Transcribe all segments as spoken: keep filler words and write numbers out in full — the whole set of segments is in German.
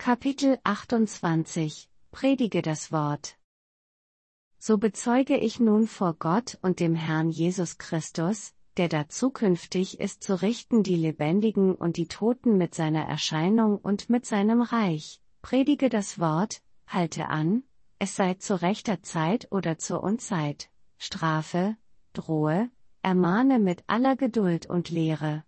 Kapitel achtundzwanzig Predige das Wort. So bezeuge ich nun vor Gott und dem Herrn Jesus Christus, der da zukünftig ist zu richten die Lebendigen und die Toten mit seiner Erscheinung und mit seinem Reich, predige das Wort, halte an, es sei zu rechter Zeit oder zur Unzeit, strafe, drohe, ermahne mit aller Geduld und Lehre.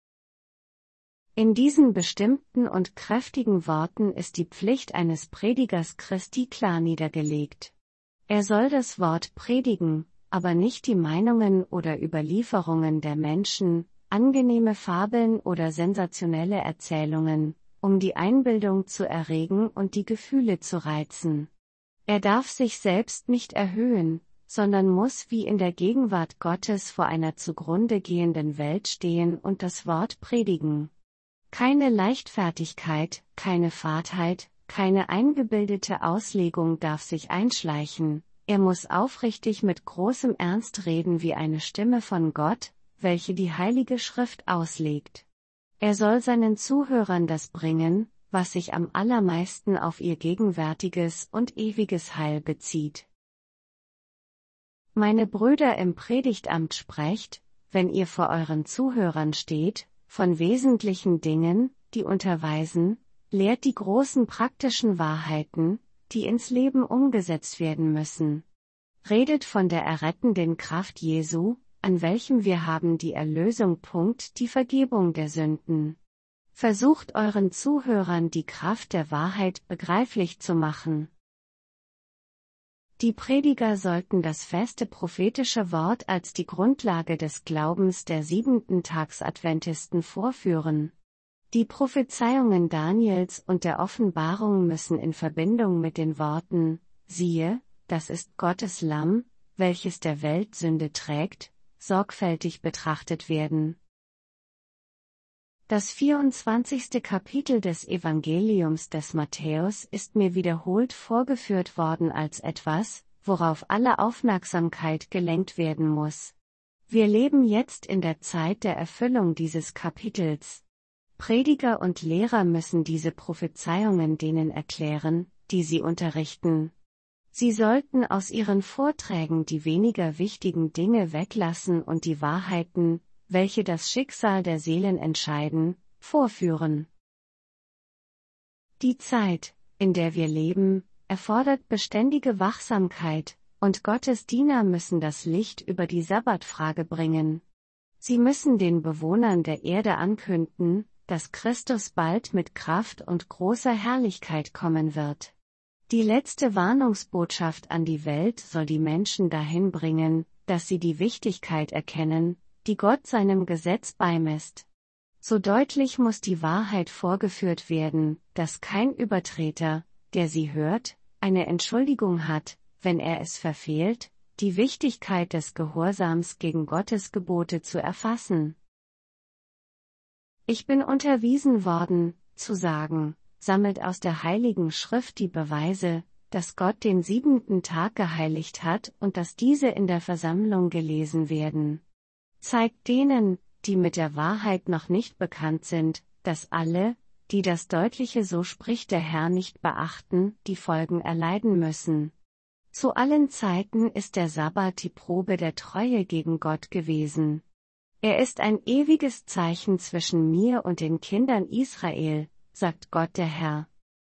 In diesen bestimmten und kräftigen Worten ist die Pflicht eines Predigers Christi klar niedergelegt. Er soll das Wort predigen, aber nicht die Meinungen oder Überlieferungen der Menschen, angenehme Fabeln oder sensationelle Erzählungen, um die Einbildung zu erregen und die Gefühle zu reizen. Er darf sich selbst nicht erhöhen, sondern muss wie in der Gegenwart Gottes vor einer zugrunde gehenden Welt stehen und das Wort predigen. Keine Leichtfertigkeit, keine Fadheit, keine eingebildete Auslegung darf sich einschleichen, er muss aufrichtig mit großem Ernst reden wie eine Stimme von Gott, welche die Heilige Schrift auslegt. Er soll seinen Zuhörern das bringen, was sich am allermeisten auf ihr gegenwärtiges und ewiges Heil bezieht. Meine Brüder im Predigtamt sprecht, wenn ihr vor euren Zuhörern steht, von wesentlichen Dingen, die unterweisen, lehrt die großen praktischen Wahrheiten, die ins Leben umgesetzt werden müssen. Redet von der errettenden Kraft Jesu, an welchem wir haben die Erlösung. Punkt, die Vergebung der Sünden. Versucht euren Zuhörern die Kraft der Wahrheit begreiflich zu machen. Die Prediger sollten das feste prophetische Wort als die Grundlage des Glaubens der Siebenten-Tags-Adventisten vorführen. Die Prophezeiungen Daniels und der Offenbarung müssen in Verbindung mit den Worten, siehe, das ist Gottes Lamm, welches der Welt Sünde trägt, sorgfältig betrachtet werden. Das vierundzwanzigste Kapitel des Evangeliums des Matthäus ist mir wiederholt vorgeführt worden als etwas, worauf alle Aufmerksamkeit gelenkt werden muss. Wir leben jetzt in der Zeit der Erfüllung dieses Kapitels. Prediger und Lehrer müssen diese Prophezeiungen denen erklären, die sie unterrichten. Sie sollten aus ihren Vorträgen die weniger wichtigen Dinge weglassen und die Wahrheiten, welche das Schicksal der Seelen entscheiden, vorführen. Die Zeit, in der wir leben, erfordert beständige Wachsamkeit, und Gottes Diener müssen das Licht über die Sabbatfrage bringen. Sie müssen den Bewohnern der Erde ankünden, dass Christus bald mit Kraft und großer Herrlichkeit kommen wird. Die letzte Warnungsbotschaft an die Welt soll die Menschen dahin bringen, dass sie die Wichtigkeit erkennen, die Gott seinem Gesetz beimisst. So deutlich muss die Wahrheit vorgeführt werden, dass kein Übertreter, der sie hört, eine Entschuldigung hat, wenn er es verfehlt, die Wichtigkeit des Gehorsams gegen Gottes Gebote zu erfassen. Ich bin unterwiesen worden, zu sagen, sammelt aus der Heiligen Schrift die Beweise, dass Gott den siebenten Tag geheiligt hat und dass diese in der Versammlung gelesen werden. Zeigt denen, die mit der Wahrheit noch nicht bekannt sind, dass alle, die das deutliche So spricht der Herr nicht beachten, die Folgen erleiden müssen. Zu allen Zeiten ist der Sabbat die Probe der Treue gegen Gott gewesen. Er ist ein ewiges Zeichen zwischen mir und den Kindern Israel, sagt Gott der Herr.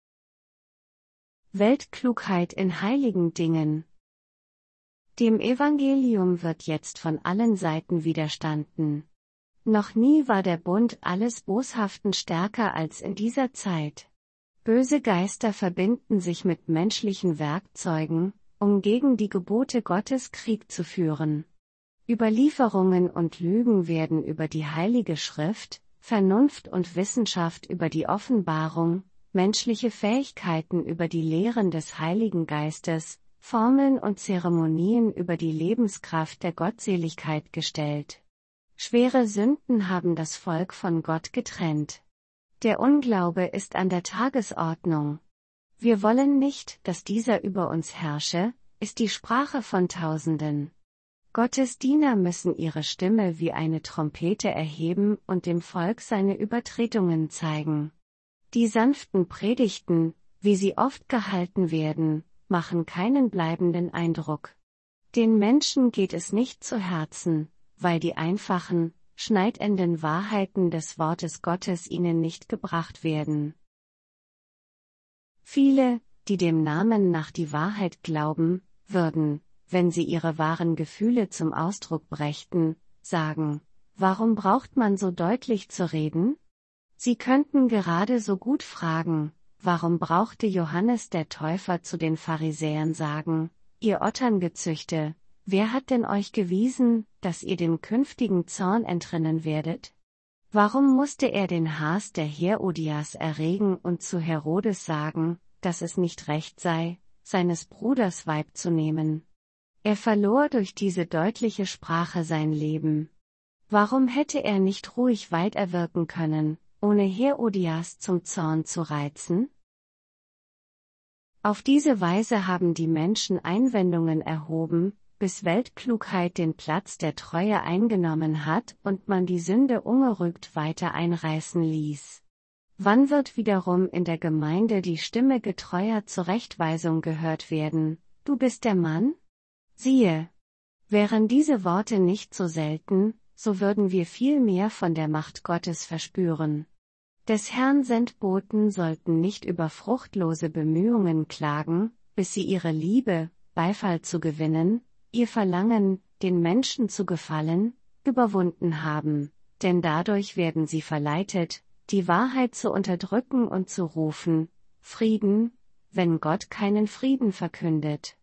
Weltklugheit in heiligen Dingen. Dem Evangelium wird jetzt von allen Seiten widerstanden. Noch nie war der Bund alles Boshaften stärker als in dieser Zeit. Böse Geister verbinden sich mit menschlichen Werkzeugen, um gegen die Gebote Gottes Krieg zu führen. Überlieferungen und Lügen werden über die Heilige Schrift, Vernunft und Wissenschaft über die Offenbarung, menschliche Fähigkeiten über die Lehren des Heiligen Geistes, Formeln und Zeremonien über die Lebenskraft der Gottseligkeit gestellt. Schwere Sünden haben das Volk von Gott getrennt. Der Unglaube ist an der Tagesordnung. Wir wollen nicht, dass dieser über uns herrsche, ist die Sprache von Tausenden. Gottes Diener müssen ihre Stimme wie eine Trompete erheben und dem Volk seine Übertretungen zeigen. Die sanften Predigten, wie sie oft gehalten werden, machen keinen bleibenden Eindruck. Den Menschen geht es nicht zu Herzen, weil die einfachen, schneidenden Wahrheiten des Wortes Gottes ihnen nicht gebracht werden. Viele, die dem Namen nach die Wahrheit glauben, würden, wenn sie ihre wahren Gefühle zum Ausdruck brächten, sagen: Warum braucht man so deutlich zu reden? Sie könnten gerade so gut fragen: Warum brauchte Johannes der Täufer zu den Pharisäern sagen: Ihr Otterngezüchte, wer hat denn euch gewiesen, dass ihr dem künftigen Zorn entrinnen werdet? Warum musste er den Hass der Herodias erregen und zu Herodes sagen, dass es nicht recht sei, seines Bruders Weib zu nehmen? Er verlor durch diese deutliche Sprache sein Leben. Warum hätte er nicht ruhig weiterwirken können, ohne Herodias zum Zorn zu reizen? Auf diese Weise haben die Menschen Einwendungen erhoben, bis Weltklugheit den Platz der Treue eingenommen hat und man die Sünde ungerügt weiter einreißen ließ. Wann wird wiederum in der Gemeinde die Stimme getreuer Zurechtweisung gehört werden: Du bist der Mann? Siehe! Wären diese Worte nicht so selten, so würden wir viel mehr von der Macht Gottes verspüren. Des Herrn Sendboten sollten nicht über fruchtlose Bemühungen klagen, bis sie ihre Liebe, Beifall zu gewinnen, ihr Verlangen, den Menschen zu gefallen, überwunden haben, denn dadurch werden sie verleitet, die Wahrheit zu unterdrücken und zu rufen: Frieden, wenn Gott keinen Frieden verkündet.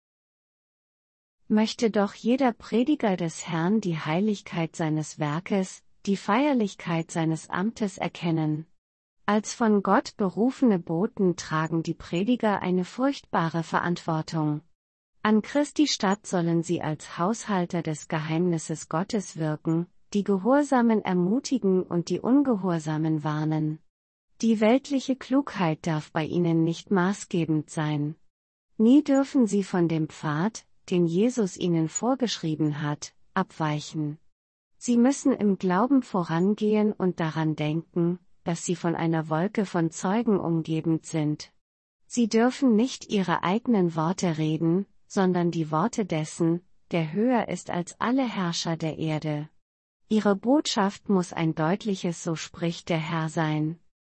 Möchte doch jeder Prediger des Herrn die Heiligkeit seines Werkes, die Feierlichkeit seines Amtes erkennen. Als von Gott berufene Boten tragen die Prediger eine furchtbare Verantwortung. An Christi Statt sollen sie als Haushalter des Geheimnisses Gottes wirken, die Gehorsamen ermutigen und die Ungehorsamen warnen. Die weltliche Klugheit darf bei ihnen nicht maßgebend sein. Nie dürfen sie von dem Pfad, den Jesus ihnen vorgeschrieben hat, abweichen. Sie müssen im Glauben vorangehen und daran denken, dass sie von einer Wolke von Zeugen umgeben sind. Sie dürfen nicht ihre eigenen Worte reden, sondern die Worte dessen, der höher ist als alle Herrscher der Erde. Ihre Botschaft muss ein deutliches "So spricht der Herr" sein.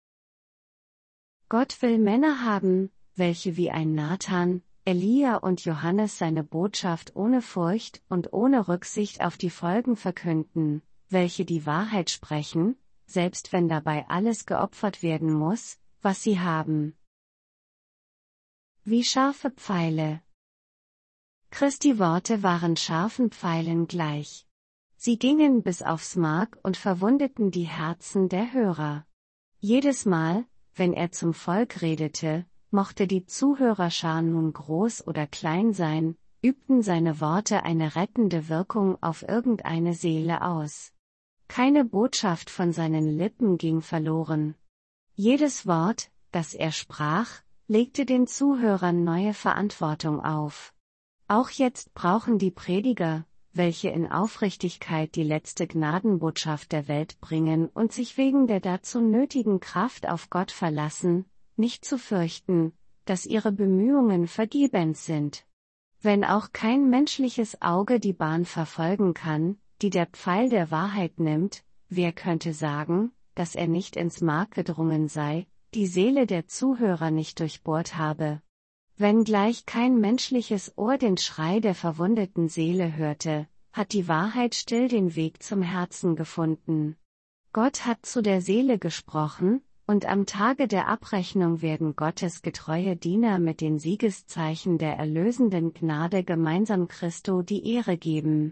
Gott will Männer haben, welche wie ein Nathan, Elia und Johannes seine Botschaft ohne Furcht und ohne Rücksicht auf die Folgen verkünden, welche die Wahrheit sprechen, selbst wenn dabei alles geopfert werden muss, was sie haben. Wie scharfe Pfeile. Christi Worte waren scharfen Pfeilen gleich. Sie gingen bis aufs Mark und verwundeten die Herzen der Hörer. Jedes Mal, wenn er zum Volk redete, mochte die Zuhörerschar nun groß oder klein sein, übten seine Worte eine rettende Wirkung auf irgendeine Seele aus. Keine Botschaft von seinen Lippen ging verloren. Jedes Wort, das er sprach, legte den Zuhörern neue Verantwortung auf. Auch jetzt brauchen die Prediger, welche in Aufrichtigkeit die letzte Gnadenbotschaft der Welt bringen und sich wegen der dazu nötigen Kraft auf Gott verlassen, nicht zu fürchten, dass ihre Bemühungen vergebens sind. Wenn auch kein menschliches Auge die Bahn verfolgen kann, die der Pfeil der Wahrheit nimmt, wer könnte sagen, dass er nicht ins Mark gedrungen sei, die Seele der Zuhörer nicht durchbohrt habe? Wenngleich kein menschliches Ohr den Schrei der verwundeten Seele hörte, hat die Wahrheit still den Weg zum Herzen gefunden. Gott hat zu der Seele gesprochen, und am Tage der Abrechnung werden Gottes getreue Diener mit den Siegeszeichen der erlösenden Gnade gemeinsam Christo die Ehre geben.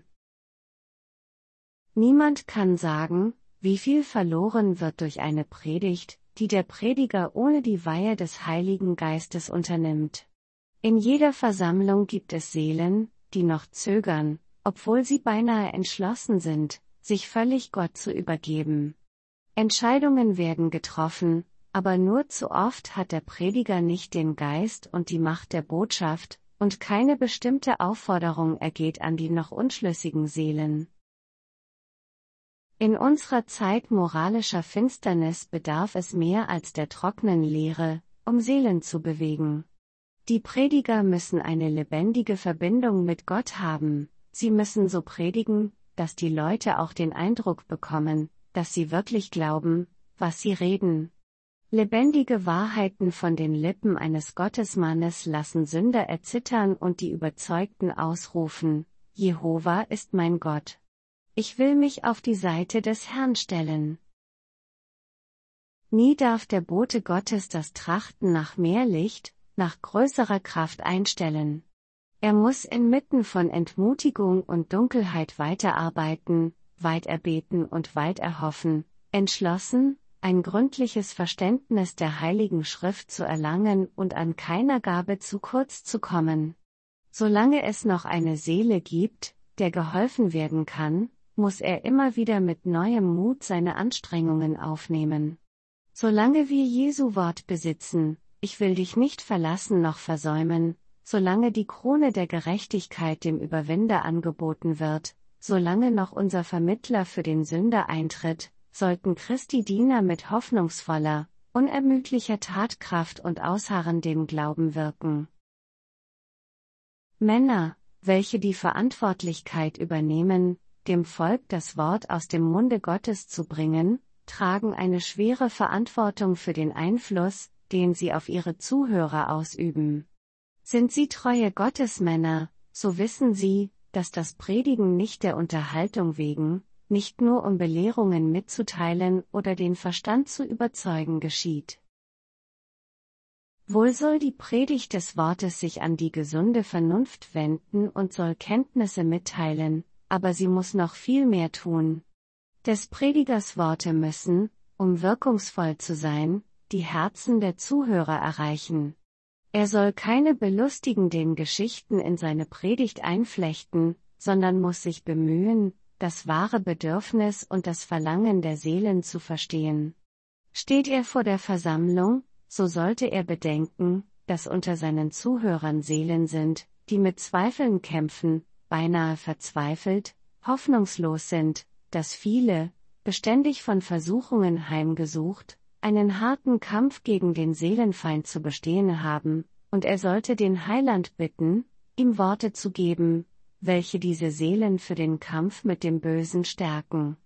Niemand kann sagen, wie viel verloren wird durch eine Predigt, die der Prediger ohne die Weihe des Heiligen Geistes unternimmt. In jeder Versammlung gibt es Seelen, die noch zögern, obwohl sie beinahe entschlossen sind, sich völlig Gott zu übergeben. Entscheidungen werden getroffen, aber nur zu oft hat der Prediger nicht den Geist und die Macht der Botschaft, und keine bestimmte Aufforderung ergeht an die noch unschlüssigen Seelen. In unserer Zeit moralischer Finsternis bedarf es mehr als der trockenen Lehre, um Seelen zu bewegen. Die Prediger müssen eine lebendige Verbindung mit Gott haben, sie müssen so predigen, dass die Leute auch den Eindruck bekommen, dass sie wirklich glauben, was sie reden. Lebendige Wahrheiten von den Lippen eines Gottesmannes lassen Sünder erzittern und die Überzeugten ausrufen: Jehova ist mein Gott. Ich will mich auf die Seite des Herrn stellen. Nie darf der Bote Gottes das Trachten nach mehr Licht, nach größerer Kraft einstellen. Er muss inmitten von Entmutigung und Dunkelheit weiterarbeiten, weit erbeten und weit erhoffen, entschlossen, ein gründliches Verständnis der Heiligen Schrift zu erlangen und an keiner Gabe zu kurz zu kommen. Solange es noch eine Seele gibt, der geholfen werden kann, muss er immer wieder mit neuem Mut seine Anstrengungen aufnehmen. Solange wir Jesu Wort besitzen, ich will dich nicht verlassen noch versäumen, solange die Krone der Gerechtigkeit dem Überwinder angeboten wird, solange noch unser Vermittler für den Sünder eintritt, sollten Christi Diener mit hoffnungsvoller, unermüdlicher Tatkraft und ausharrendem Glauben wirken. Männer, welche die Verantwortlichkeit übernehmen, dem Volk das Wort aus dem Munde Gottes zu bringen, tragen eine schwere Verantwortung für den Einfluss, den sie auf ihre Zuhörer ausüben. Sind sie treue Gottesmänner, so wissen sie, dass das Predigen nicht der Unterhaltung wegen, nicht nur um Belehrungen mitzuteilen oder den Verstand zu überzeugen geschieht. Wohl soll die Predigt des Wortes sich an die gesunde Vernunft wenden und soll Kenntnisse mitteilen, aber sie muss noch viel mehr tun. Des Predigers Worte müssen, um wirkungsvoll zu sein, die Herzen der Zuhörer erreichen. Er soll keine belustigenden Geschichten in seine Predigt einflechten, sondern muss sich bemühen, das wahre Bedürfnis und das Verlangen der Seelen zu verstehen. Steht er vor der Versammlung, so sollte er bedenken, dass unter seinen Zuhörern Seelen sind, die mit Zweifeln kämpfen, beinahe verzweifelt, hoffnungslos sind, dass viele, beständig von Versuchungen heimgesucht, einen harten Kampf gegen den Seelenfeind zu bestehen haben, und er sollte den Heiland bitten, ihm Worte zu geben, welche diese Seelen für den Kampf mit dem Bösen stärken.